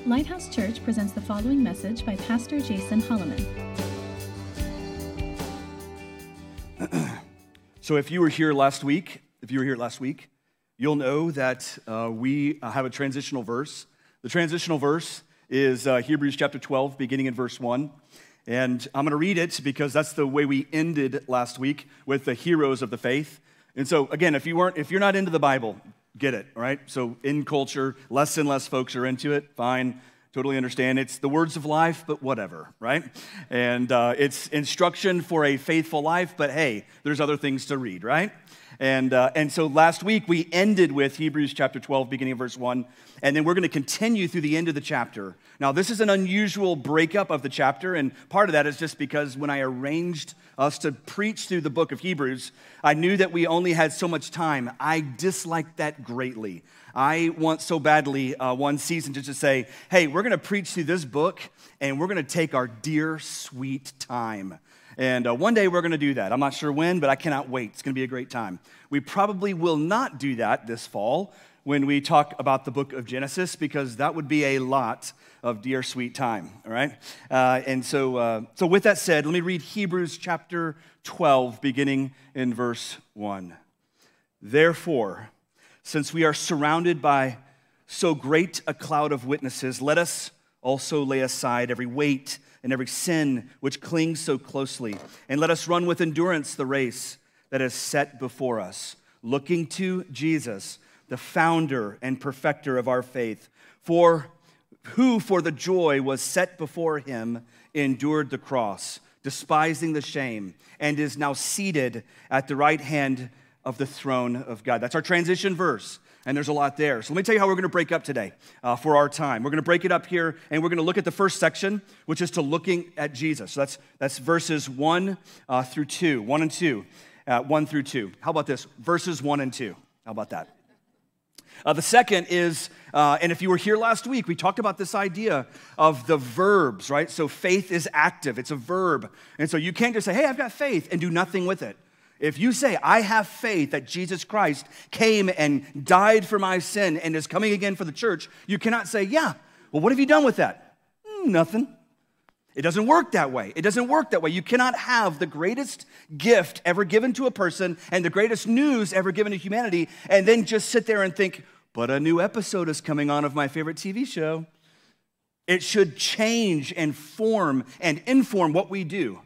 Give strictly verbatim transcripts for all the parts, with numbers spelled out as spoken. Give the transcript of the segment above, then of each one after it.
Lighthouse Church presents the following message by Pastor Jason Holloman. So if you were here last week, if you were here last week, you'll know that uh, we have a transitional verse. The transitional verse is uh, Hebrews chapter twelve, beginning in verse one. And I'm going to read it because that's the way we ended last week with the heroes of the faith. And so again, if you weren't, if you're not into the Bible, get it, right? So in culture, less and less folks are into it. Fine, totally understand. It's the words of life, but whatever, right? And uh, it's instruction for a faithful life, but hey, there's other things to read, right? And uh, and so last week we ended with Hebrews chapter twelve, beginning of verse one, and then we're going to continue through the end of the chapter. Now, this is an unusual breakup of the chapter, and part of that is just because when I arranged us to preach through the book of Hebrews, I knew that we only had so much time. I disliked that greatly. I want so badly uh, one season to just say, hey, we're going to preach through this book, and we're going to take our dear, sweet time. And uh, one day we're going to do that. I'm not sure when, but I cannot wait. It's going to be a great time. We probably will not do that this fall when we talk about the book of Genesis, because that would be a lot of dear, sweet time, all right? Uh, and so, uh, so with that said, let me read Hebrews chapter twelve, beginning in verse one. Therefore, since we are surrounded by so great a cloud of witnesses, let us also lay aside every weight and every sin which clings so closely, and let us run with endurance the race that is set before us, looking to Jesus, the founder and perfecter of our faith, for who for the joy was set before him endured the cross, despising the shame, and is now seated at the right hand of the throne of God. That's our transition verse. And there's a lot there. So let me tell you how we're going to break up today uh, for our time. We're going to break it up here, and we're going to look at the first section, which is to looking at Jesus. So that's that's verses one uh, through two, one and two, uh, one through two. How about this? Verses one and two. How about that? Uh, the second is, uh, and if you were here last week, we talked about this idea of the verbs, right? So faith is active. It's a verb. And so you can't just say, hey, I've got faith, and do nothing with it. If you say, I have faith that Jesus Christ came and died for my sin and is coming again for the church, you cannot say, yeah, well, what have you done with that? Mm, nothing. It doesn't work that way. It doesn't work that way. You cannot have the greatest gift ever given to a person and the greatest news ever given to humanity and then just sit there and think, but a new episode is coming on of my favorite T V show. It should change and form and inform what we do.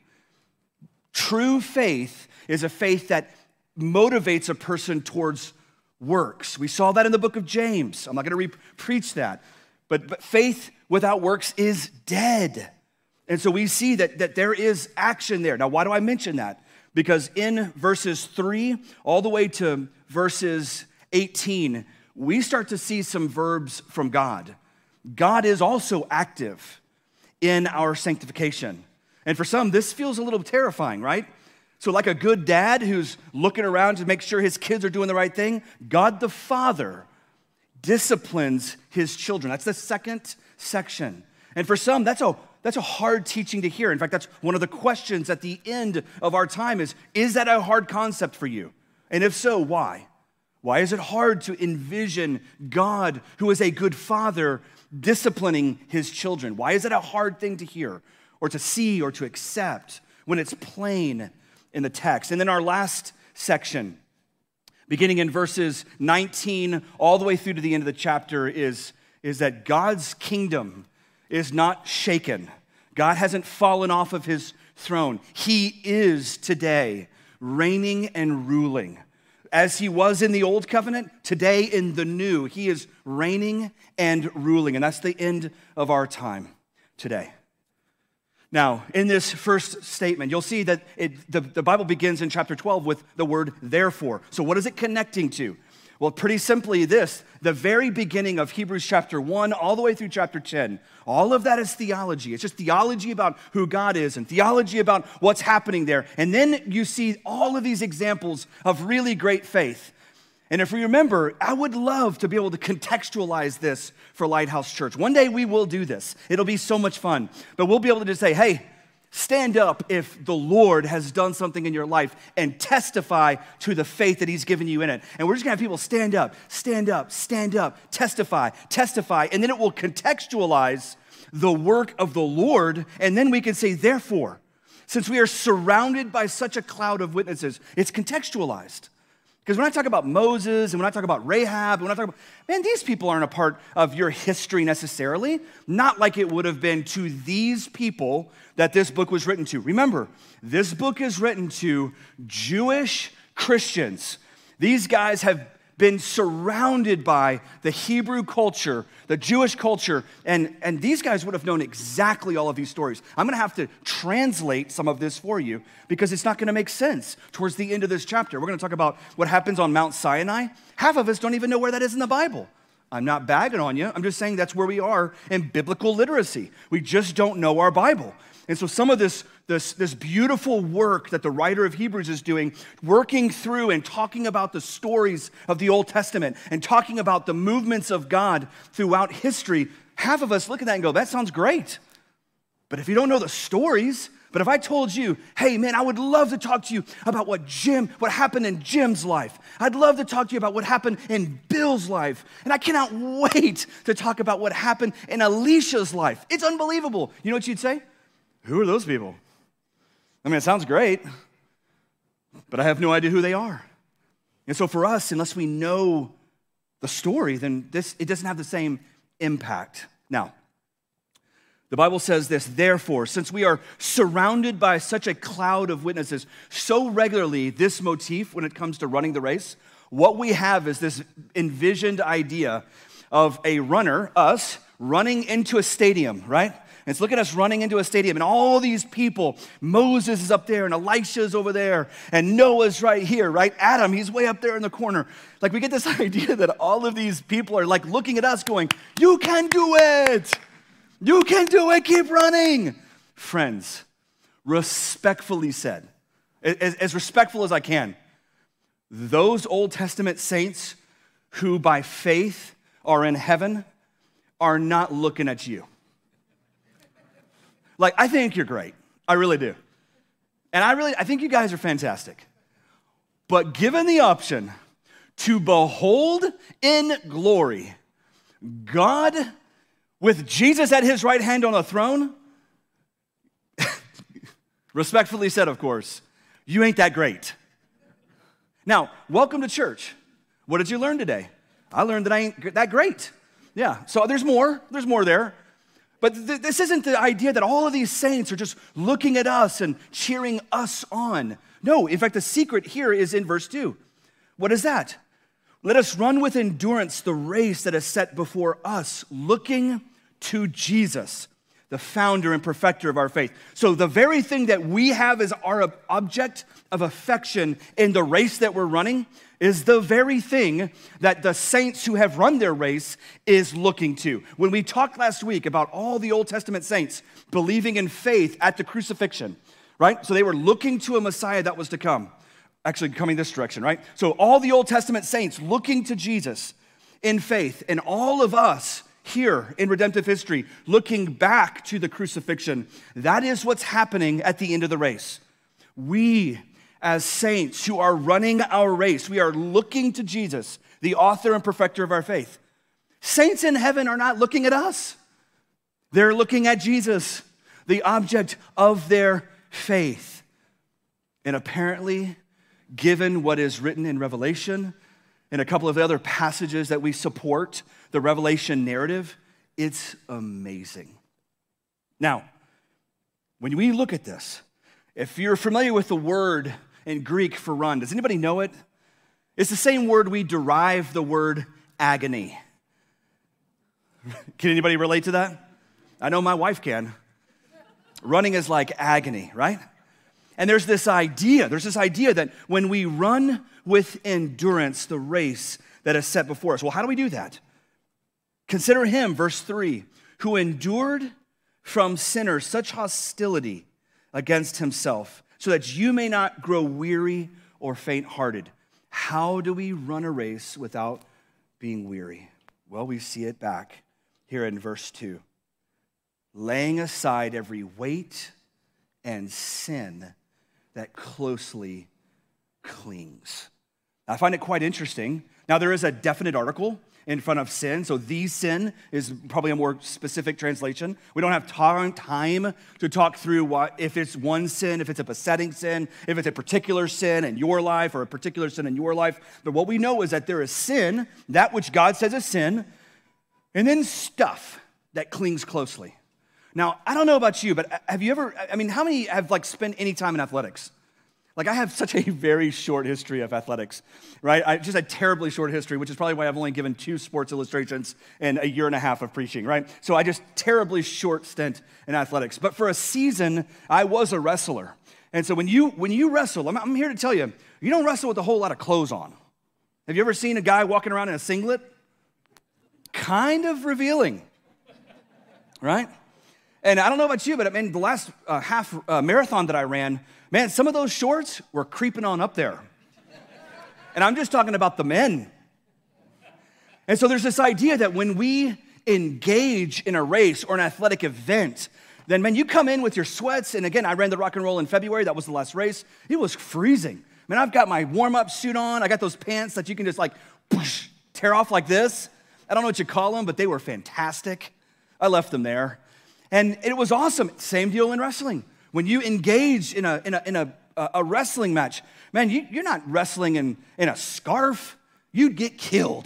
True faith is a faith that motivates a person towards works. We saw that in the book of James. I'm not going to re- preach that. But, but faith without works is dead. And so we see that, that there is action there. Now, why do I mention that? Because in verses three all the way to verses eighteen, we start to see some verbs from God. God is also active in our sanctification. And for some, this feels a little terrifying, right? So like a good dad who's looking around to make sure his kids are doing the right thing, God the Father disciplines his children. That's the second section. And for some, that's a, that's a hard teaching to hear. In fact, that's one of the questions at the end of our time is, is that a hard concept for you? And if so, why? Why is it hard to envision God, who is a good father, disciplining his children? Why is it a hard thing to hear or to see or to accept when it's plain in the text? And then our last section, beginning in verses nineteen all the way through to the end of the chapter, is, is that God's kingdom is not shaken. God hasn't fallen off of his throne. He is today reigning and ruling. As he was in the old covenant, today in the new, he is reigning and ruling. And that's the end of our time today. Now, in this first statement, you'll see that it, the, the Bible begins in chapter twelve with the word therefore. So what is it connecting to? Well, pretty simply this, the very beginning of Hebrews chapter one all the way through chapter ten, all of that is theology. It's just theology about who God is and theology about what's happening there. And then you see all of these examples of really great faith. And if we remember, I would love to be able to contextualize this for Lighthouse Church. One day we will do this. It'll be so much fun. But we'll be able to just say, hey, Stand up if the Lord has done something in your life and testify to the faith that he's given you in it. And we're just gonna have people stand up, stand up, stand up, testify, testify, and then it will contextualize the work of the Lord, and then we can say, therefore, since we are surrounded by such a cloud of witnesses, it's contextualized. Because when I talk about Moses, and when I talk about Rahab, and when I talk about, man, these people aren't a part of your history necessarily, not like it would have been to these people that this book was written to. Remember, this book is written to Jewish Christians. These guys have been surrounded by the Hebrew culture, the Jewish culture, and, and these guys would have known exactly all of these stories. I'm going to have to translate some of this for you because it's not going to make sense towards the end of this chapter. We're going to talk about what happens on Mount Sinai. Half of us don't even know where that is in the Bible. I'm not bagging on you. I'm just saying that's where we are in biblical literacy. We just don't know our Bible. And so some of this, this, this beautiful work that the writer of Hebrews is doing, working through and talking about the stories of the Old Testament and talking about the movements of God throughout history, half of us look at that and go, that sounds great. But if you don't know the stories, but if I told you, hey man, I would love to talk to you about what Jim, what happened in Jim's life. I'd love to talk to you about what happened in Bill's life. And I cannot wait to talk about what happened in Alicia's life. It's unbelievable. You know what you'd say? Who are those people? I mean, it sounds great, but I have no idea who they are. And so for us, unless we know the story, then this it doesn't have the same impact. Now, the Bible says this, therefore, since we are surrounded by such a cloud of witnesses, so regularly this motif when it comes to running the race, what we have is this envisioned idea of a runner, us, running into a stadium, right? And so look at us running into a stadium, and all these people, Moses is up there, and Elisha's over there, and Noah's right here, right? Adam, he's way up there in the corner. Like we get this idea that all of these people are like looking at us going, you can do it! You can do it, keep running! Friends, respectfully said, as, as respectful as I can, those Old Testament saints who by faith are in heaven are not looking at you. Like, I think you're great. I really do. And I really, I think you guys are fantastic. But given the option to behold in glory God with Jesus at his right hand on a throne, respectfully said, of course, you ain't that great. Now, welcome to church. What did you learn today? I learned that I ain't that great. Yeah, so there's more. There's more there. But th- this isn't the idea that all of these saints are just looking at us and cheering us on. No, in fact, the secret here is in verse two. What is that? Let us run with endurance the race that is set before us, looking to Jesus, the founder and perfecter of our faith. So the very thing that we have as our object of affection in the race that we're running is the very thing that the saints who have run their race is looking to. When we talked last week about all the Old Testament saints believing in faith at the crucifixion, right? So they were looking to a Messiah that was to come. Actually coming this direction, right? So all the Old Testament saints looking to Jesus in faith, and all of us here in redemptive history looking back to the crucifixion. That is what's happening at the end of the race. We, as saints who are running our race, we are looking to Jesus, the author and perfecter of our faith. Saints in heaven are not looking at us. They're looking at Jesus, the object of their faith. And apparently, given what is written in Revelation and a couple of the other passages that we support the Revelation narrative, it's amazing. Now, when we look at this, if you're familiar with the word in Greek for run, does anybody know it? It's the same word we derive the word agony. Can anybody relate to that? I know my wife can. Running is like agony, right? And there's this idea, there's this idea that when we run with endurance the race that is set before us, well, how do we do that? Consider him, verse three, who endured from sinners such hostility against himself, so that you may not grow weary or faint-hearted. How do we run a race without being weary? Well, we see it back here in verse two. Laying aside every weight and sin that closely clings. I find it quite interesting. Now, there is a definite article in front of sin, so the sin is probably a more specific translation. We don't have time to talk through what if it's one sin, if it's a besetting sin, if it's a particular sin in your life or a particular sin in your life. But what we know is that there is sin, that which God says is sin, and then stuff that clings closely. Now, I don't know about you, but have you ever, I mean, how many have like spent any time in athletics? Like, I have such a very short history of athletics, right? I, just a terribly short history, which is probably why I've only given two sports illustrations in a year and a half of preaching, right? So I just terribly short stint in athletics. But for a season, I was a wrestler. And so when you when you wrestle, I'm, I'm here to tell you, you don't wrestle with a whole lot of clothes on. Have you ever seen a guy walking around in a singlet? Kind of revealing, right? And I don't know about you, but I mean, the last uh, half uh, marathon that I ran, man, some of those shorts were creeping on up there. And I'm just talking about the men. And so there's this idea that when we engage in a race or an athletic event, then, man, you come in with your sweats. And again, I ran the rock and roll in February. That was the last race. It was freezing. Man, I've got my warm-up suit on. I got those pants that you can just like whoosh, tear off like this. I don't know what you call them, but they were fantastic. I left them there. And it was awesome. Same deal in wrestling. When you engage in a, in a, in a, a wrestling match, man, you, you're not wrestling in, in a scarf. You'd get killed.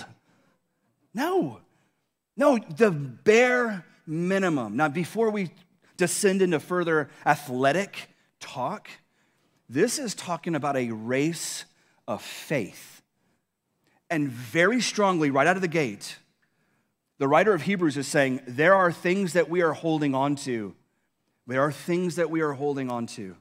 No. No, the bare minimum. Now, before we descend into further athletic talk, this is talking about a race of faith. And very strongly, right out of the gate, the writer of Hebrews is saying, there are things that we are holding on to. There are things that we are holding on to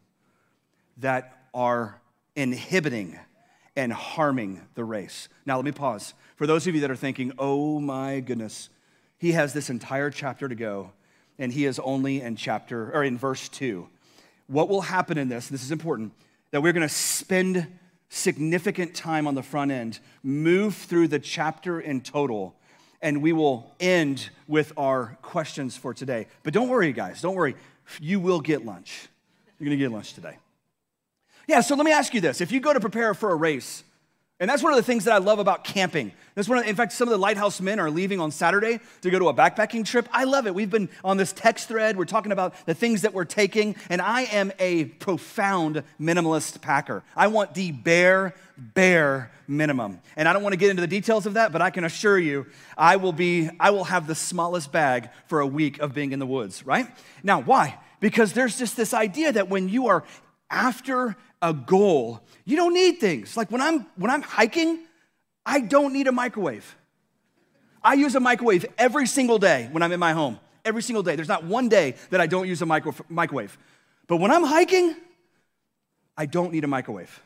that are inhibiting and harming the race. Now, let me pause. For those of you that are thinking, oh my goodness, he has this entire chapter to go, and he is only in chapter, or in verse two. What will happen in this, this is important, that we're going to spend significant time on the front end, move through the chapter in total, and we will end with our questions for today. But don't worry, guys, don't worry. You will get lunch. You're going to get lunch today. Yeah, so let me ask you this. If you go to prepare for a race, and that's one of the things that I love about camping. That's one of the, in fact, some of the Lighthouse men are leaving on Saturday to go to a backpacking trip. I love it. We've been on this text thread. We're talking about the things that we're taking, and I am a profound minimalist packer. I want the bare, bare minimum. And I don't want to get into the details of that, but I can assure you, I will be, I will have the smallest bag for a week of being in the woods, right? Now, why? Because there's just this idea that when you are after a goal, you don't need things. Like when I'm when I'm hiking, I don't need a microwave. I use a microwave every single day when I'm in my home. Every single day. There's not one day that I don't use a micro, microwave. But when I'm hiking, I don't need a microwave.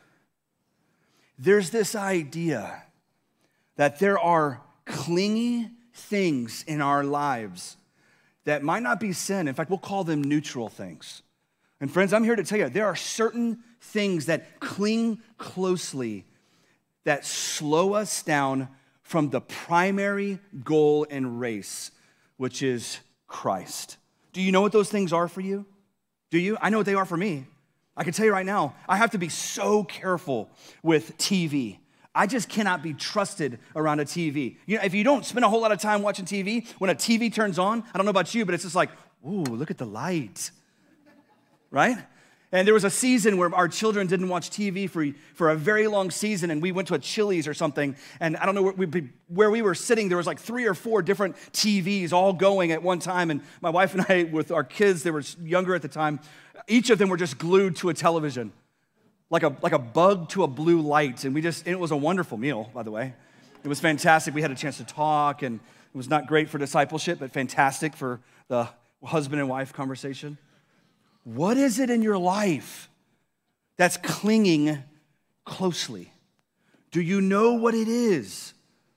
There's this idea that there are clingy things in our lives that might not be sin. In fact, we'll call them neutral things. And friends, I'm here to tell you, there are certain things that cling closely that slow us down from the primary goal and race, which is Christ. Do you know what those things are for you? Do you? I know what they are for me. I can tell you right now, I have to be so careful with T V. I just cannot be trusted around a T V. You know, if you don't spend a whole lot of time watching T V, when a T V turns on, I don't know about you, but it's just like, ooh, look at the light. Right? And there was a season where our children didn't watch T V for, for a very long season, and we went to a Chili's or something, and I don't know where we, where we were sitting, there was like three or four different T Vs all going at one time, and my wife and I, with our kids, they were younger at the time, each of them were just glued to a television, like a, like a bug to a blue light, and we just, and it was a wonderful meal, by the way. It was fantastic. We had a chance to talk, and it was not great for discipleship, but fantastic for the husband and wife conversation. What is it in your life that's clinging closely? Do you know what it is?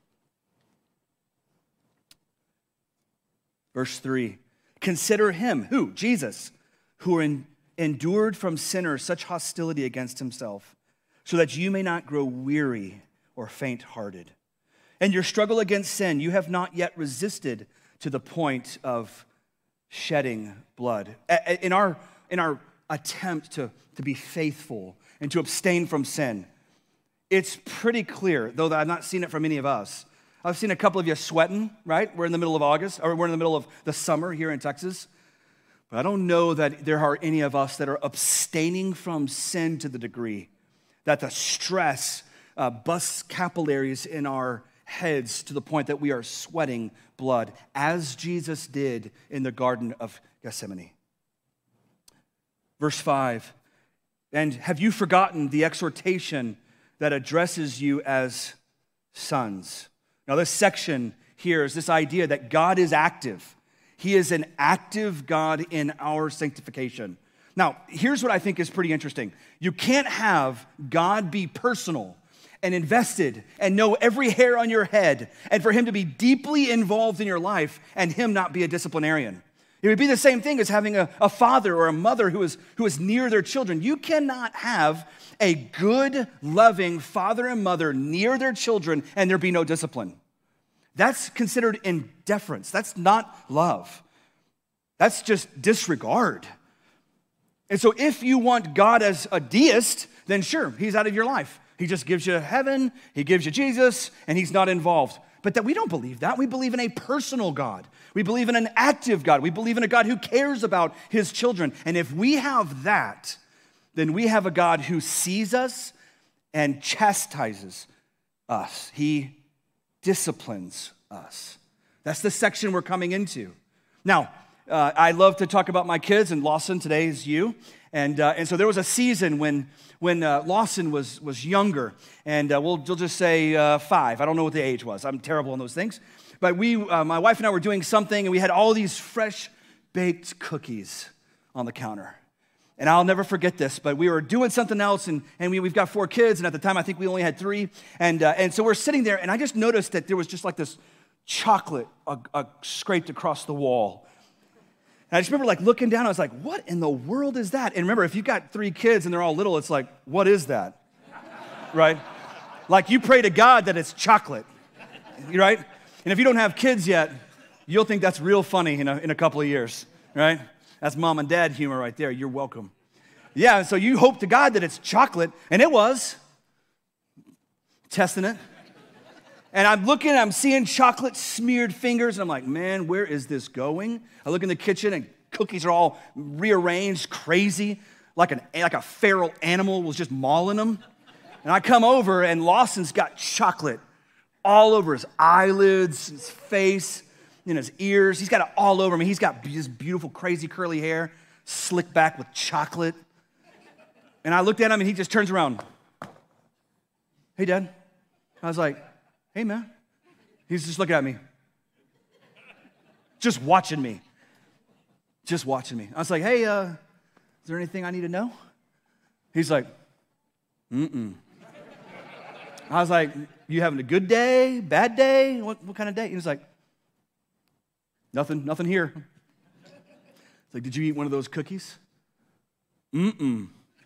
Verse three, consider him, who? Jesus, who in, endured from sinners such hostility against himself, so that you may not grow weary or faint-hearted. In your struggle against sin, you have not yet resisted to the point of shedding blood. In our In our attempt to, to be faithful and to abstain from sin. It's pretty clear, though that I've not seen it from any of us. I've seen a couple of you sweating, right? We're in the middle of August, or we're in the middle of the summer here in Texas. But I don't know that there are any of us that are abstaining from sin to the degree that the stress uh, busts capillaries in our heads to the point that we are sweating blood, as Jesus did in the Garden of Gethsemane. Verse five, and have you forgotten the exhortation that addresses you as sons? Now, this section here is this idea that God is active. He is an active God in our sanctification. Now, here's what I think is pretty interesting. You can't have God be personal and invested and know every hair on your head and for him to be deeply involved in your life and him not be a disciplinarian. It would be the same thing as having a, a father or a mother who is, who is near their children. You cannot have a good, loving father and mother near their children and there be no discipline. That's considered indifference. That's not love. That's just disregard. And so if you want God as a deist, then sure, he's out of your life. He just gives you heaven, he gives you Jesus, and he's not involved. But that we don't believe that. We believe in a personal God. We believe in an active God. We believe in a God who cares about his children. And if we have that, then we have a God who sees us and chastises us. He disciplines us. That's the section we're coming into. Now, uh, I love to talk about my kids, and Lawson today is you. And uh, and so there was a season when when uh, Lawson was was younger, and uh, we'll, we'll just say uh, five. I don't know what the age was. I'm terrible on those things. But we, uh, my wife and I were doing something, and we had all these fresh baked cookies on the counter. And I'll never forget this, but we were doing something else, and, and we, we've got four kids, and at the time I think we only had three. And uh, and so we're sitting there, and I just noticed that there was just like this chocolate uh, uh, scraped across the wall. And I just remember like looking down, I was like, what in the world is that? And remember, if you've got three kids and they're all little, it's like, what is that? Right? Like you pray to God that it's chocolate, right? And if you don't have kids yet, you'll think that's real funny in a, in a couple of years, right? That's mom and dad humor right there. You're welcome. Yeah, so you hope to God that it's chocolate, and it was. Testing it. And I'm looking, I'm seeing chocolate smeared fingers, and I'm like, man, where is this going? I look in the kitchen, and cookies are all rearranged, crazy, like, an, like a feral animal was just mauling them. And I come over, and Lawson's got chocolate all over his eyelids, his face, in his ears. He's got it all over me. He's got this beautiful, crazy, curly hair, slicked back with chocolate. And I looked at him, and he just turns around. Hey, Dad. I was like, hey, man. He's just looking at me. Just watching me. Just watching me. I was like, hey, uh, is there anything I need to know? He's like, mm-mm. I was like, you having a good day, bad day? What, what kind of day? He was like, nothing, nothing here. It's like, did you eat one of those cookies? Mm-mm.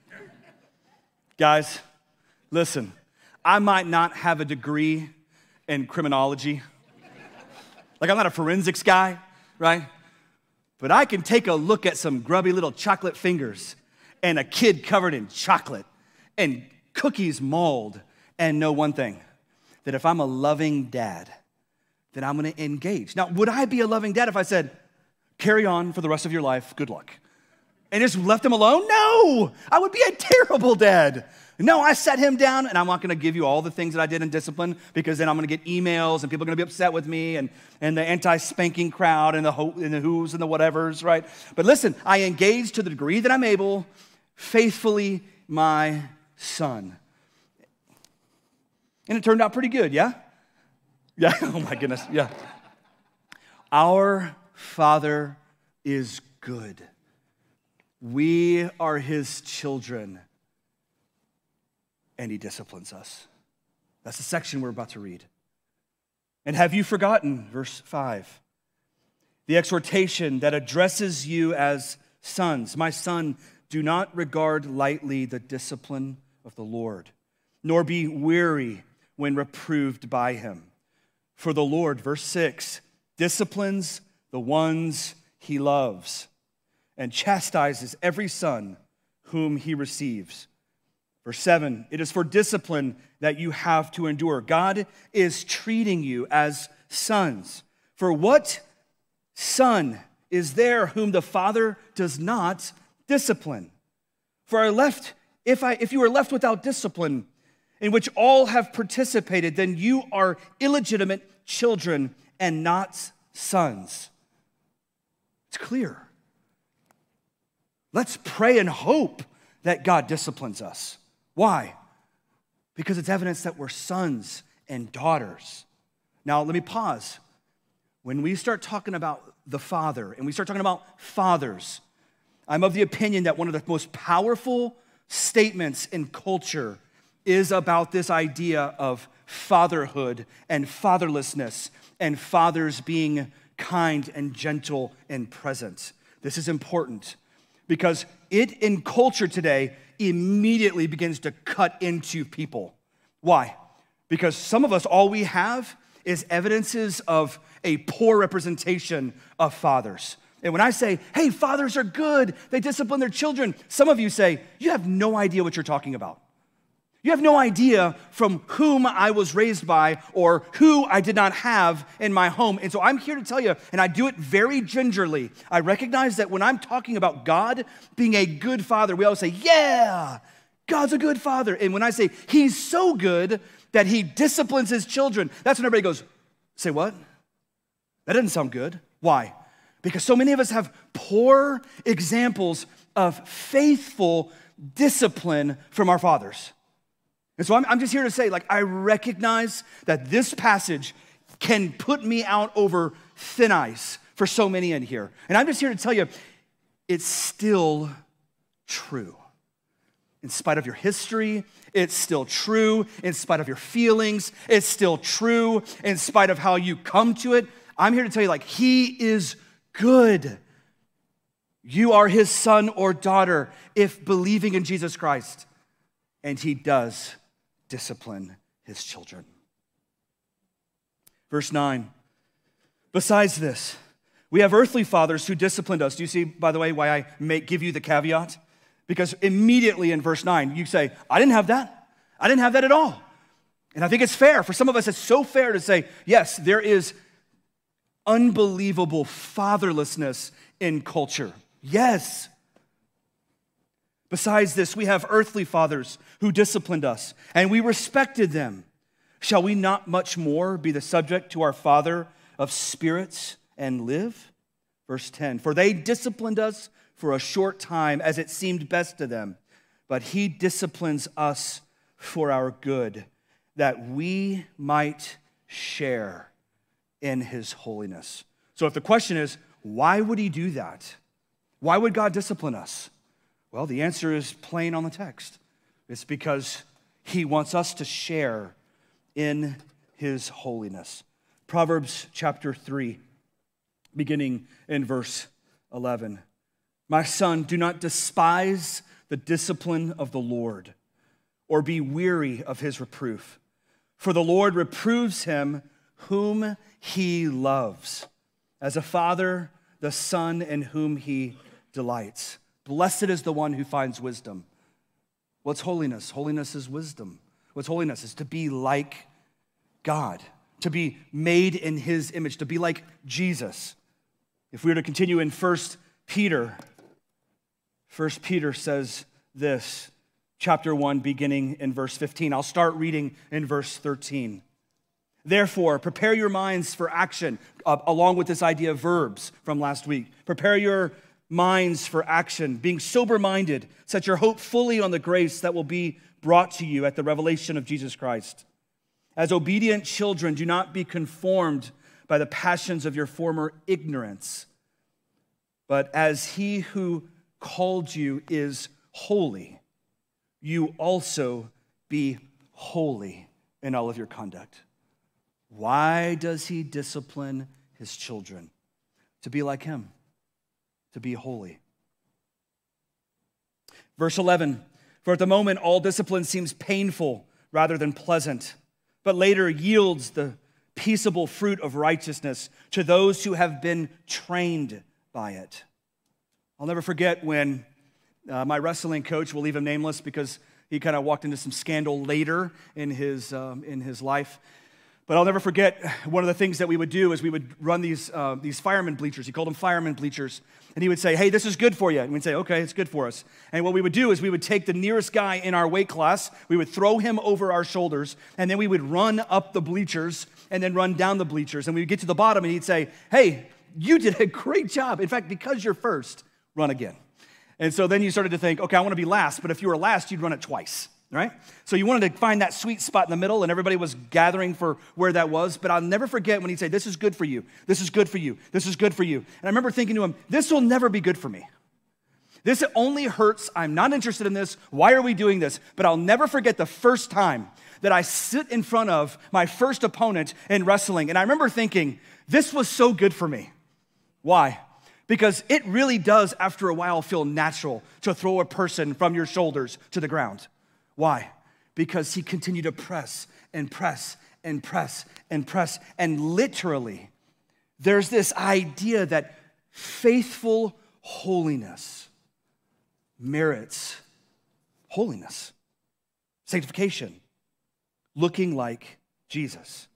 Guys, listen, I might not have a degree in criminology. Like, I'm not a forensics guy, right? But I can take a look at some grubby little chocolate fingers and a kid covered in chocolate and cookies mauled and know one thing, that if I'm a loving dad, then I'm going to engage. Now, would I be a loving dad if I said, carry on for the rest of your life, good luck, and just left him alone? No, I would be a terrible dad. No, I sat him down, and I'm not going to give you all the things that I did in discipline, because then I'm going to get emails, and people are going to be upset with me, and, and the anti-spanking crowd, and the, ho- and the who's and the whatevers, right? But listen, I engaged to the degree that I'm able, faithfully, my son. And it turned out pretty good, yeah? Yeah, oh my goodness, yeah. Our Father is good. We are his children, and he disciplines us. That's the section we're about to read. And have you forgotten, verse five, the exhortation that addresses you as sons? My son, do not regard lightly the discipline of the Lord, nor be weary when reproved by him. For the Lord, verse six, disciplines the ones he loves and chastises every son whom he receives. Verse seven, it is for discipline that you have to endure. God is treating you as sons. For what son is there whom the Father does not discipline? For I left, if I if you are left without discipline, in which all have participated, then you are illegitimate children and not sons. It's clear. Let's pray and hope that God disciplines us. Why? Because it's evidence that we're sons and daughters. Now, let me pause. When we start talking about the Father and we start talking about fathers, I'm of the opinion that one of the most powerful statements in culture is about this idea of fatherhood and fatherlessness and fathers being kind and gentle and present. This is important because it in culture today immediately begins to cut into people. Why? Because some of us, all we have is evidences of a poor representation of fathers. And when I say, hey, fathers are good, they discipline their children, some of you say, you have no idea what you're talking about. You have no idea from whom I was raised by or who I did not have in my home. And so I'm here to tell you, and I do it very gingerly. I recognize that when I'm talking about God being a good father, we always say, yeah, God's a good father. And when I say he's so good that he disciplines his children, that's when everybody goes, say what? That doesn't sound good. Why? Because so many of us have poor examples of faithful discipline from our fathers. And so I'm, I'm just here to say, like, I recognize that this passage can put me out over thin ice for so many in here. And I'm just here to tell you, it's still true. In spite of your history, it's still true. In spite of your feelings, it's still true. In spite of how you come to it, I'm here to tell you, like, he is good. You are his son or daughter if believing in Jesus Christ. And he does discipline his children. Verse nine, besides this, we have earthly fathers who disciplined us. Do you see, by the way, why I may give you the caveat? Because immediately in verse nine, you say, I didn't have that. I didn't have that at all. And I think it's fair. For some of us, it's so fair to say, yes, there is unbelievable fatherlessness in culture. Yes. Besides this, we have earthly fathers who disciplined us, and we respected them. Shall we not much more be the subject to our Father of spirits and live? Verse ten, for they disciplined us for a short time as it seemed best to them, but he disciplines us for our good, that we might share in his holiness. So if the question is, why would he do that? Why would God discipline us? Well, the answer is plain on the text. It's because he wants us to share in his holiness. Proverbs chapter three, beginning in verse eleven. My son, do not despise the discipline of the Lord, or be weary of his reproof. For the Lord reproves him whom he loves, as a father the son in whom he delights. Blessed is the one who finds wisdom. What's holiness? Holiness is wisdom. What's holiness? Is to be like God, to be made in his image, to be like Jesus. If we were to continue in First Peter, First Peter says this, chapter one, beginning in verse fifteen. I'll start reading in verse thirteen. Therefore, prepare your minds for action, uh, along with this idea of verbs from last week. Prepare your minds for action, being sober-minded, set your hope fully on the grace that will be brought to you at the revelation of Jesus Christ. As obedient children, do not be conformed by the passions of your former ignorance, but as he who called you is holy, you also be holy in all of your conduct. Why does he discipline his children? To be like him, to be holy. Verse eleven, for at the moment all discipline seems painful rather than pleasant, but later yields the peaceable fruit of righteousness to those who have been trained by it. I'll never forget when Uh, my wrestling coach, we'll leave him nameless because he kind of walked into some scandal later in his, um, in his life. But I'll never forget, one of the things that we would do is we would run these, uh, these fireman bleachers. He called them fireman bleachers. And he would say, hey, this is good for you. And we'd say, okay, it's good for us. And what we would do is we would take the nearest guy in our weight class, we would throw him over our shoulders, and then we would run up the bleachers and then run down the bleachers. And we would get to the bottom and he'd say, hey, you did a great job. In fact, because you're first, run again. And so then you started to think, okay, I want to be last. But if you were last, you'd run it twice. Right? So you wanted to find that sweet spot in the middle, and everybody was gathering for where that was. But I'll never forget when he'd say, this is good for you. This is good for you. This is good for you. And I remember thinking to him, this will never be good for me. This only hurts. I'm not interested in this. Why are we doing this? But I'll never forget the first time that I sit in front of my first opponent in wrestling. And I remember thinking, this was so good for me. Why? Because it really does, after a while, feel natural to throw a person from your shoulders to the ground. Why? Because he continued to press and press and press and press. And literally, there's this idea that faithful holiness merits holiness, sanctification, looking like Jesus.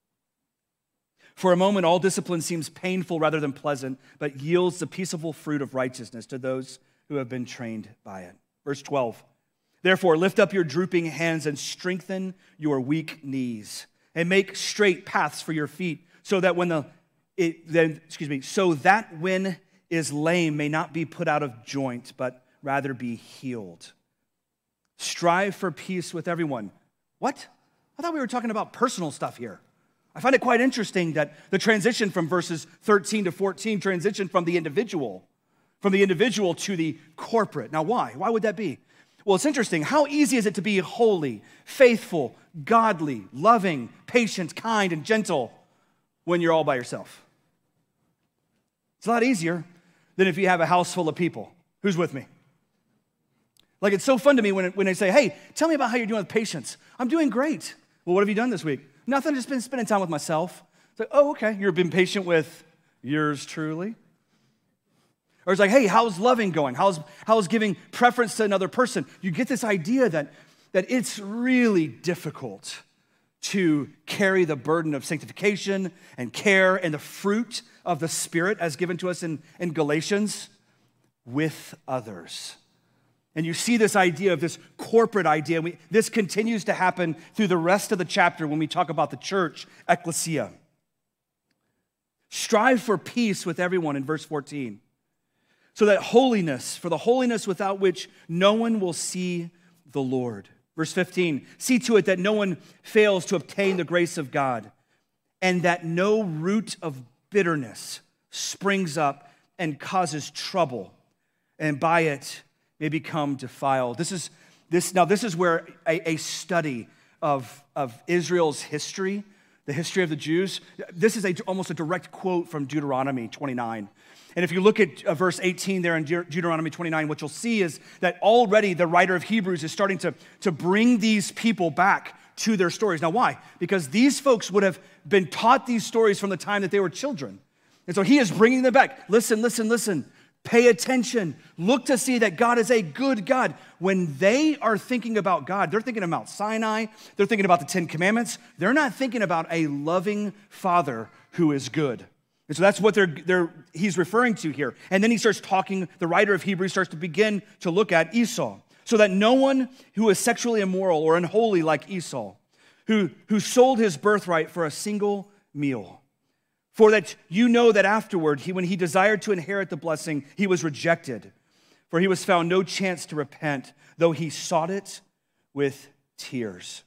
For a moment, all discipline seems painful rather than pleasant, but yields the peaceable fruit of righteousness to those who have been trained by it. Verse twelve. Therefore, lift up your drooping hands and strengthen your weak knees, and make straight paths for your feet, so that when the it, then excuse me, so that when is lame may not be put out of joint, but rather be healed. Strive for peace with everyone. What? I thought we were talking about personal stuff here. I find it quite interesting that the transition from verses thirteen to fourteen transition from the individual, from the individual to the corporate. Now, why? Why would that be? Well, it's interesting. How easy is it to be holy, faithful, godly, loving, patient, kind, and gentle when you're all by yourself? It's a lot easier than if you have a house full of people. Who's with me? Like, it's so fun to me when, when they say, hey, tell me about how you're doing with patience. I'm doing great. Well, what have you done this week? Nothing, just been spending time with myself. It's like, oh, okay, you've been patient with yours truly. Or it's like, hey, how's loving going? How's, how's giving preference to another person? You get this idea that, that it's really difficult to carry the burden of sanctification and care and the fruit of the Spirit as given to us in, in Galatians with others. And you see this idea of this corporate idea. We, this continues to happen through the rest of the chapter when we talk about the church, ecclesia. Strive for peace with everyone in verse fourteen. So that holiness, for the holiness without which no one will see the Lord. Verse fifteen, see to it that no one fails to obtain the grace of God, and that no root of bitterness springs up and causes trouble, and by it may become defiled. This is this now this is where a, a study of, of Israel's history, the history of the Jews, this is a, almost a direct quote from Deuteronomy twenty-nine. And if you look at uh, verse eighteen there in De- Deuteronomy twenty-nine, what you'll see is that already the writer of Hebrews is starting to, to bring these people back to their stories. Now, why? Because these folks would have been taught these stories from the time that they were children. And so he is bringing them back. Listen, listen, listen. Pay attention. Look to see that God is a good God. When they are thinking about God, they're thinking about Sinai. They're thinking about the Ten Commandments. They're not thinking about a loving Father who is good. And so that's what they're, they're, he's referring to here. And then he starts talking, the writer of Hebrews starts to begin to look at Esau. So that no one who is sexually immoral or unholy like Esau, who, who sold his birthright for a single meal, for that you know that afterward, he, when he desired to inherit the blessing, he was rejected. For he was found no chance to repent, though he sought it with tears.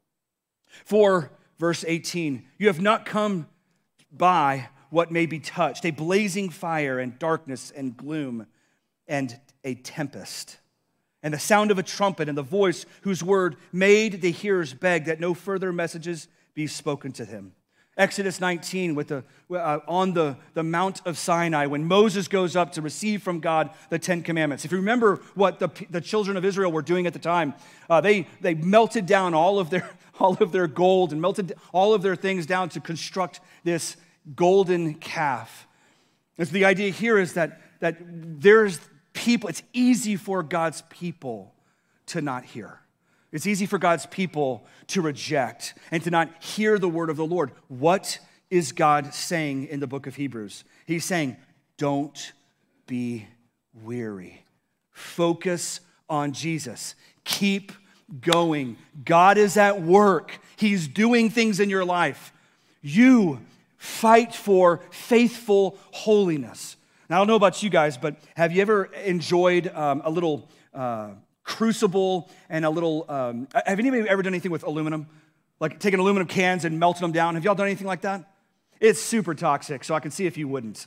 For, verse eighteen, you have not come by what may be touched, a blazing fire and darkness and gloom and a tempest, and the sound of a trumpet and the voice whose word made the hearers beg that no further messages be spoken to him. Exodus nineteen, with the, uh, on the, the Mount of Sinai, when Moses goes up to receive from God the Ten Commandments. If you remember what the, the children of Israel were doing at the time, uh, they, they melted down all of their all of their gold and melted all of their things down to construct this golden calf. And so the idea here is that, that there's people, it's easy for God's people to not hear. It's easy for God's people to reject and to not hear the word of the Lord. What is God saying in the book of Hebrews? He's saying, don't be weary. Focus on Jesus. Keep going. God is at work. He's doing things in your life. You fight for faithful holiness. Now, I don't know about you guys, but have you ever enjoyed um, a little uh, crucible and a little, um, have anybody ever done anything with aluminum? Like taking aluminum cans and melting them down? Have y'all done anything like that? It's super toxic, so I can see if you wouldn't.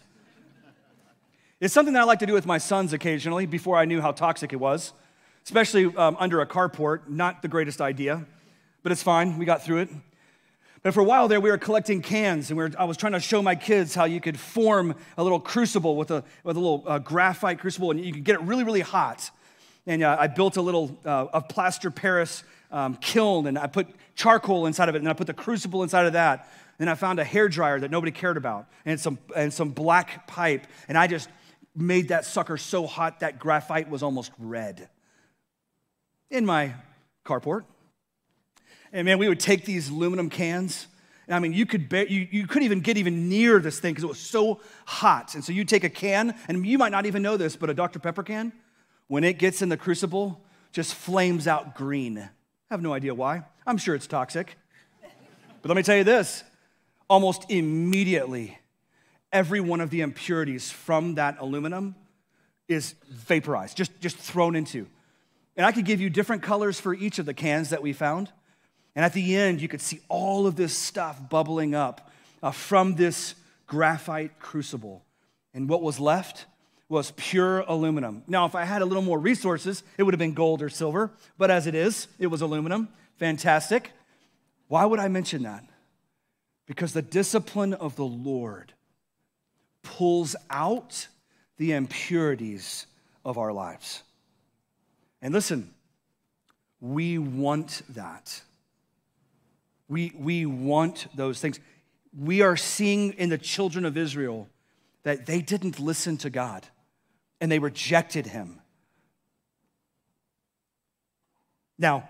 It's something that I like to do with my sons occasionally before I knew how toxic it was, especially um, under a carport. Not the greatest idea, but it's fine. We got through it. But for a while there, we were collecting cans, and we were, I was trying to show my kids how you could form a little crucible with a, with a little uh, graphite crucible, and you could get it really, really hot. And uh, I built a little uh, a plaster Paris um, kiln, and I put charcoal inside of it, and I put the crucible inside of that. Then I found a hairdryer that nobody cared about, and some and some black pipe, and I just made that sucker so hot that graphite was almost red in my carport. And man, we would take these aluminum cans, and I mean, you could bear, you, you couldn't even get even near this thing because it was so hot. And so you take a can, and you might not even know this, but a Doctor Pepper can, when it gets in the crucible, just flames out green. I have no idea why. I'm sure it's toxic. But let me tell you this, almost immediately, every one of the impurities from that aluminum is vaporized, just, just thrown into. And I could give you different colors for each of the cans that we found. And at the end, you could see all of this stuff bubbling up uh, from this graphite crucible. And what was left was pure aluminum. Now, if I had a little more resources, it would have been gold or silver. But as it is, it was aluminum. Fantastic. Why would I mention that? Because the discipline of the Lord pulls out the impurities of our lives. And listen, we want that. We, we want those things. We are seeing in the children of Israel that they didn't listen to God and they rejected him. Now,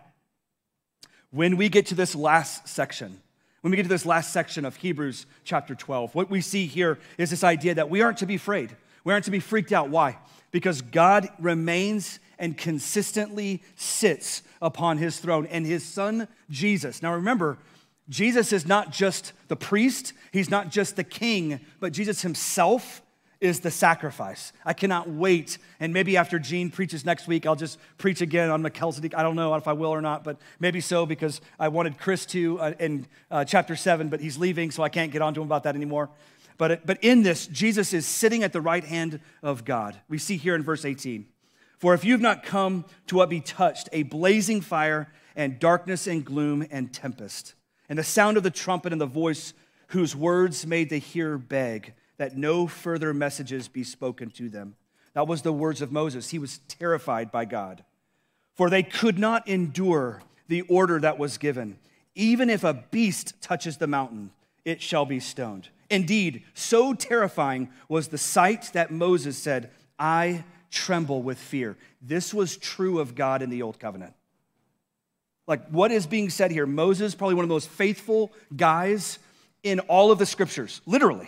when we get to this last section, when we get to this last section of Hebrews chapter twelve, what we see here is this idea that we aren't to be afraid. We aren't to be freaked out. Why? Because God remains and consistently sits upon his throne, and his son, Jesus. Now remember, Jesus is not just the priest, he's not just the king, but Jesus himself is the sacrifice. I cannot wait, and maybe after Gene preaches next week, I'll just preach again on Melchizedek. I don't know if I will or not, but maybe so, because I wanted Chris to uh, in uh, chapter seven, but he's leaving, so I can't get on to him about that anymore. But, but in this, Jesus is sitting at the right hand of God. We see here in verse eighteen, for if you've not come to what be touched, a blazing fire and darkness and gloom and tempest, and the sound of the trumpet and the voice whose words made the hearer beg that no further messages be spoken to them. That was the words of Moses. He was terrified by God. For they could not endure the order that was given. Even if a beast touches the mountain, it shall be stoned. Indeed, so terrifying was the sight that Moses said, I tremble with fear. This was true of God in the Old Covenant. Like, what is being said here? Moses, probably one of the most faithful guys in all of the scriptures, literally,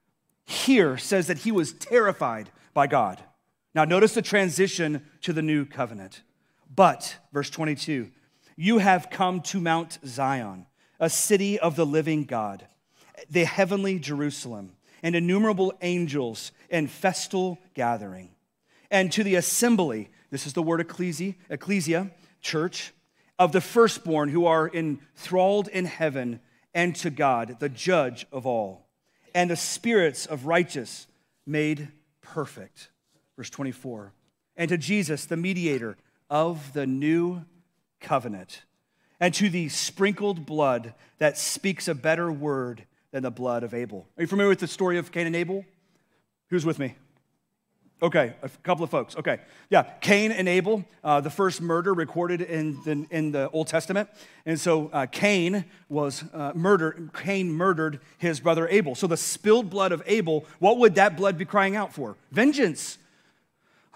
here says that he was terrified by God. Now, notice the transition to the new covenant. But, verse twenty-two, you have come to Mount Zion, a city of the living God, the heavenly Jerusalem, and innumerable angels in festal gathering, and to the assembly, this is the word ecclesia, ecclesia, church, of the firstborn who are enthralled in heaven, and to God, the judge of all, and the spirits of righteous made perfect. Verse twenty-four, and to Jesus, the mediator of the new covenant, and to the sprinkled blood that speaks a better word than the blood of Abel. Are you familiar with the story of Cain and Abel? Who's with me? Okay, a couple of folks. Okay, yeah, Cain and Abel, uh, the first murder recorded in the, in the Old Testament. And so uh, Cain was uh, murdered, Cain murdered his brother Abel. So the spilled blood of Abel, what would that blood be crying out for? Vengeance.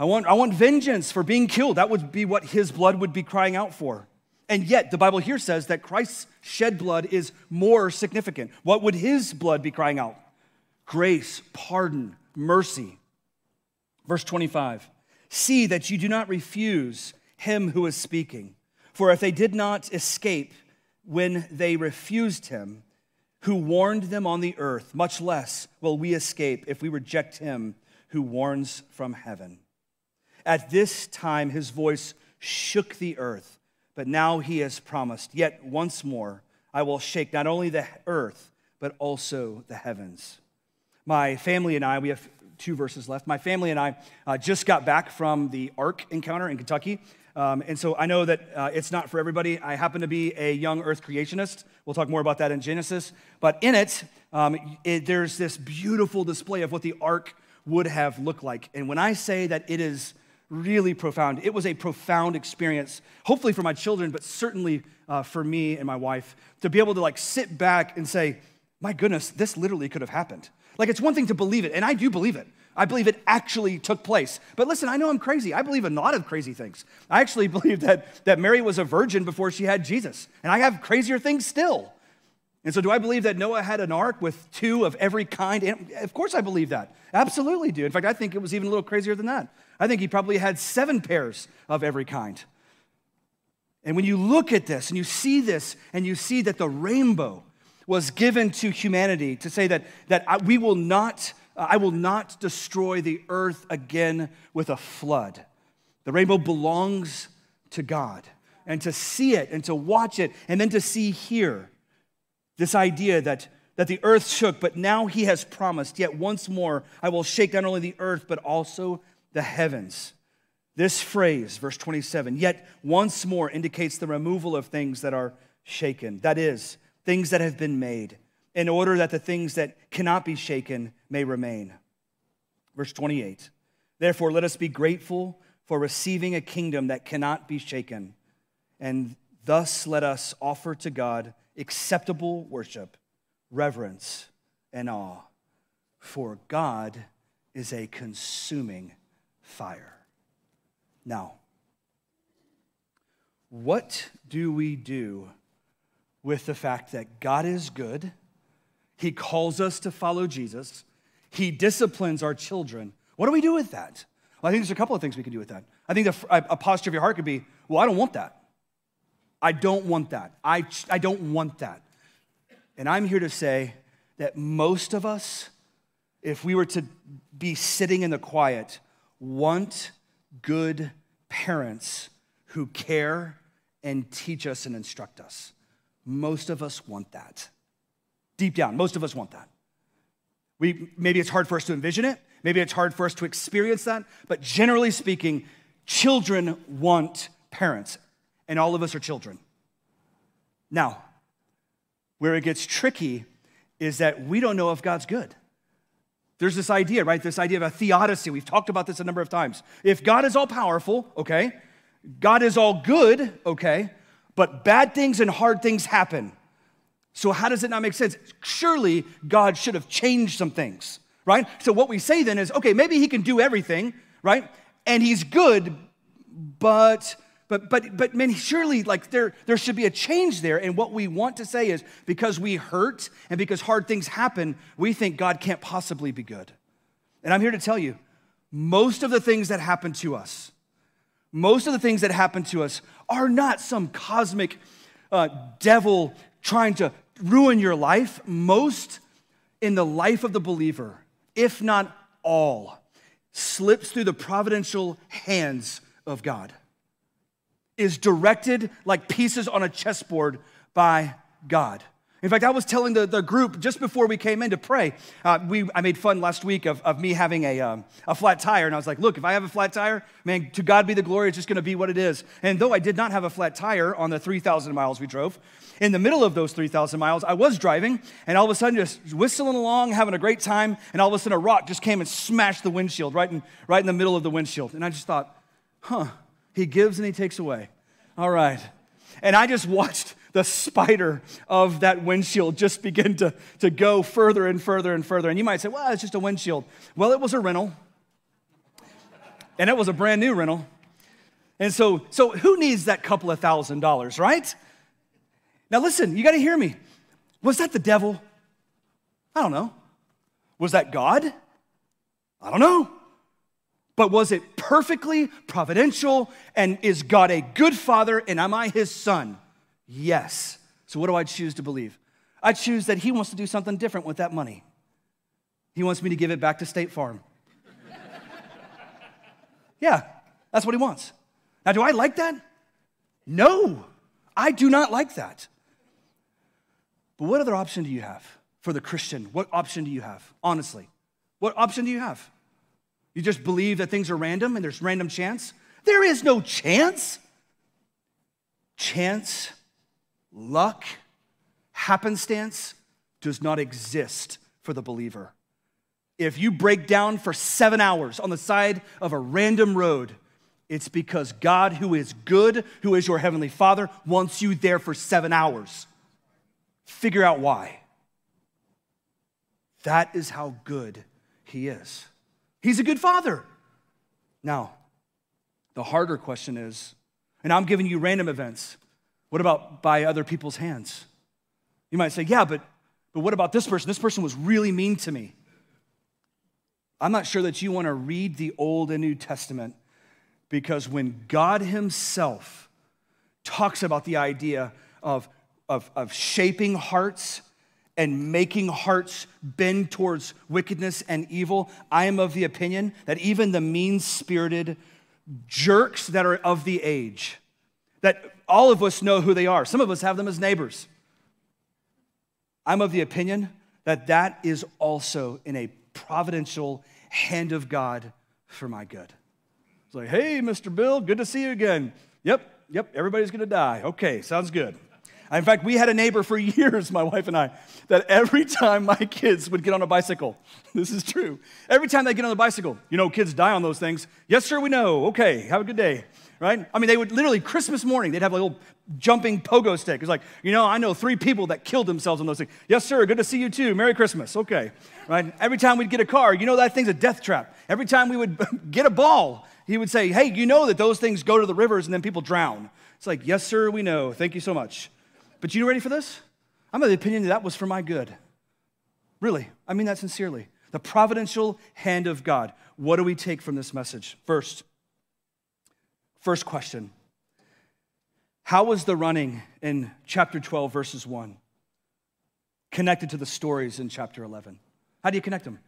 I want, I want vengeance for being killed. That would be what his blood would be crying out for. And yet, the Bible here says that Christ's shed blood is more significant. What would his blood be crying out? Grace, pardon, mercy. Verse twenty-five, see that you do not refuse him who is speaking. For if they did not escape when they refused him, who warned them on the earth, much less will we escape if we reject him who warns from heaven. At this time his voice shook the earth, but now he has promised, yet once more I will shake not only the earth, but also the heavens. My family and I, we have two verses left. My family and I uh, just got back from the Ark encounter in Kentucky. Um, and so I know that uh, it's not for everybody. I happen to be a young earth creationist. We'll talk more about that in Genesis. But in it, um, it, there's this beautiful display of what the Ark would have looked like. And when I say that it is really profound, it was a profound experience, hopefully for my children, but certainly uh, for me and my wife, to be able to like sit back and say, my goodness, this literally could have happened. Like, it's one thing to believe it, and I do believe it. I believe it actually took place. But listen, I know I'm crazy. I believe in a lot of crazy things. I actually believe that, that Mary was a virgin before she had Jesus, and I have crazier things still. And so do I believe that Noah had an ark with two of every kind? And of course I believe that. Absolutely do. In fact, I think it was even a little crazier than that. I think he probably had seven pairs of every kind. And when you look at this, and you see this, and you see that the rainbow was given to humanity to say that, that we will not, uh, I will not destroy the earth again with a flood. The rainbow belongs to God. And to see it and to watch it and then to see here this idea that, that the earth shook, but now he has promised, yet once more I will shake not only the earth but also the heavens. This phrase, verse twenty-seven, yet once more indicates the removal of things that are shaken. That is, things that have been made, in order that the things that cannot be shaken may remain. Verse twenty-eight, therefore let us be grateful for receiving a kingdom that cannot be shaken, and thus let us offer to God acceptable worship, reverence, and awe, for God is a consuming fire. Now, what do we do with the fact that God is good? He calls us to follow Jesus. He disciplines our children. What do we do with that? Well, I think there's a couple of things we can do with that. I think a, a posture of your heart could be, well, I don't want that. I don't want that. I, I don't want that. And I'm here to say that most of us, if we were to be sitting in the quiet, want good parents who care and teach us and instruct us. Most of us want that. Deep down, most of us want that. We, maybe it's hard for us to envision it. Maybe it's hard for us to experience that. But generally speaking, children want parents. And all of us are children. Now, where it gets tricky is that we don't know if God's good. There's this idea, right? This idea of a theodicy. We've talked about this a number of times. If God is all powerful, okay, God is all good, okay, but bad things and hard things happen. So how does it not make sense? Surely God should have changed some things, right? So what we say then is, okay, maybe he can do everything, right? And he's good, but but but but man, surely like there there should be a change there. And what we want to say is, because we hurt and because hard things happen, we think God can't possibly be good. And I'm here to tell you, most of the things that happen to us, most of the things that happen to us are not some cosmic uh, devil trying to ruin your life. Most in the life of the believer, if not all, slips through the providential hands of God, is directed like pieces on a chessboard by God. In fact, I was telling the, the group just before we came in to pray, uh, we I made fun last week of, of me having a, um, a flat tire, and I was like, look, if I have a flat tire, man, to God be the glory, it's just gonna be what it is. And though I did not have a flat tire on the three thousand miles we drove, in the middle of those three thousand miles, I was driving, and all of a sudden just whistling along, having a great time, and all of a sudden a rock just came and smashed the windshield right in, right in the middle of the windshield. And I just thought, huh, he gives and he takes away. All right. And I just watched the spider of that windshield just begin to, to go further and further and further. And you might say, well, it's just a windshield. Well, it was a rental. And it was a brand new rental. And so, so who needs that couple of thousand dollars, right? Now listen, you got to hear me. Was that the devil? I don't know. Was that God? I don't know. But was it perfectly providential? And is God a good father? And am I his son? Yes. So what do I choose to believe? I choose that he wants to do something different with that money. He wants me to give it back to State Farm. Yeah, that's what he wants. Now, do I like that? No, I do not like that. But what other option do you have for the Christian? What option do you have, honestly? What option do you have? You just believe that things are random and there's random chance? There is no chance. Chance, luck, happenstance does not exist for the believer. If you break down for seven hours on the side of a random road, it's because God, who is good, who is your heavenly Father, wants you there for seven hours. Figure out why. That is how good he is. He's a good father. Now, the harder question is, and I'm giving you random events, what about by other people's hands? You might say, yeah, but, but what about this person? This person was really mean to me. I'm not sure that you want to read the Old and New Testament, because when God himself talks about the idea of, of, of shaping hearts and making hearts bend towards wickedness and evil, I am of the opinion that even the mean-spirited jerks that are of the age, that all of us know who they are. Some of us have them as neighbors. I'm of the opinion that that is also in a providential hand of God for my good. It's like, hey, Mister Bill, good to see you again. Yep, yep, everybody's gonna die. Okay, sounds good. In fact, we had a neighbor for years, my wife and I, that every time my kids would get on a bicycle, this is true, every time they get on the bicycle, you know, kids die on those things. Yes, sir, we know. Okay, have a good day, right? I mean, they would literally, Christmas morning, they'd have a little jumping pogo stick. It's like, you know, I know three people that killed themselves on those things. Yes, sir, good to see you too. Merry Christmas. Okay, right? Every time we'd get a car, you know that thing's a death trap. Every time we would get a ball, he would say, hey, you know that those things go to the rivers and then people drown. It's like, yes, sir, we know. Thank you so much. But you ready for this? I'm of the opinion that that was for my good. Really, I mean that sincerely. The providential hand of God. What do we take from this message? First, first question. How was the running in chapter twelve, verses one, connected to the stories in chapter eleven? How do you connect them?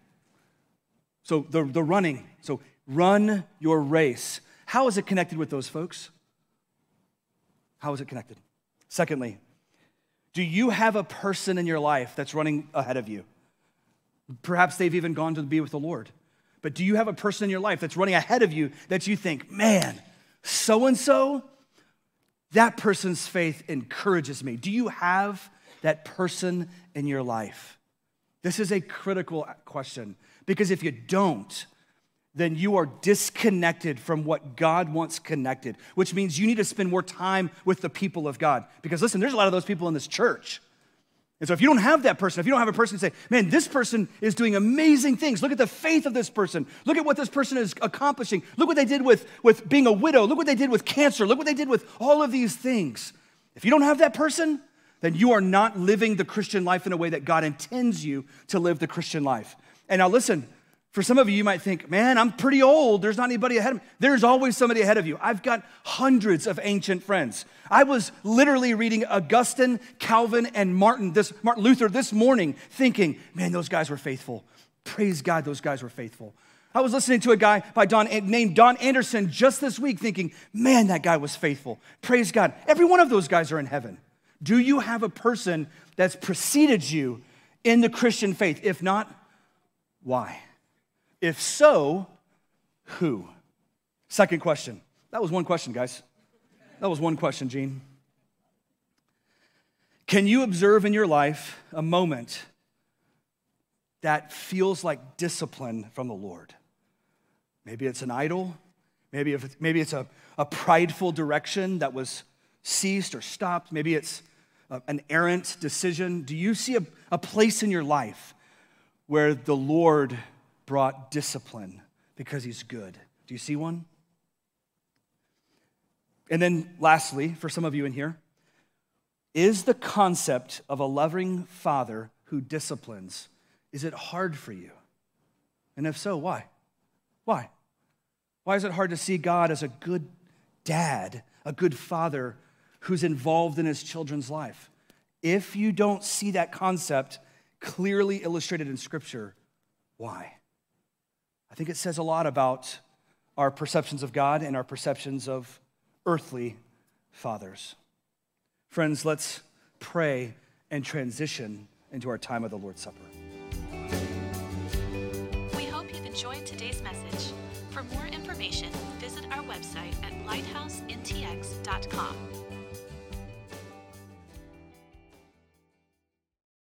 So the, the running, so run your race. How is it connected with those folks? How is it connected? Secondly, do you have a person in your life that's running ahead of you? Perhaps they've even gone to be with the Lord. But do you have a person in your life that's running ahead of you that you think, man, so-and-so, that person's faith encourages me? Do you have that person in your life? This is a critical question, because if you don't, then you are disconnected from what God wants connected, which means you need to spend more time with the people of God. Because listen, there's a lot of those people in this church. And so if you don't have that person, if you don't have a person say, man, this person is doing amazing things. Look at the faith of this person. Look at what this person is accomplishing. Look what they did with, with being a widow. Look what they did with cancer. Look what they did with all of these things. If you don't have that person, then you are not living the Christian life in a way that God intends you to live the Christian life. And now listen, for some of you, you might think, man, I'm pretty old. There's not anybody ahead of me. There's always somebody ahead of you. I've got hundreds of ancient friends. I was literally reading Augustine, Calvin, and Martin, this, Martin Luther this morning, thinking, man, those guys were faithful. Praise God, those guys were faithful. I was listening to a guy by Don, named Don Anderson just this week thinking, man, that guy was faithful. Praise God. Every one of those guys are in heaven. Do you have a person that's preceded you in the Christian faith? If not, why? If so, who? Second question. That was one question, guys. That was one question, Gene. Can you observe in your life a moment that feels like discipline from the Lord? Maybe it's an idol. Maybe, if, maybe it's a, a prideful direction that was ceased or stopped. Maybe it's a, an errant decision. Do you see a, a place in your life where the Lord brought discipline because he's good? Do you see one? And then lastly, for some of you in here, is the concept of a loving father who disciplines, is it hard for you? And if so, why? Why? Why is it hard to see God as a good dad, a good father who's involved in his children's life? If you don't see that concept clearly illustrated in Scripture, why? I think it says a lot about our perceptions of God and our perceptions of earthly fathers. Friends, let's pray and transition into our time of the Lord's Supper. We hope you've enjoyed today's message. For more information, visit our website at lighthouse n t x dot com.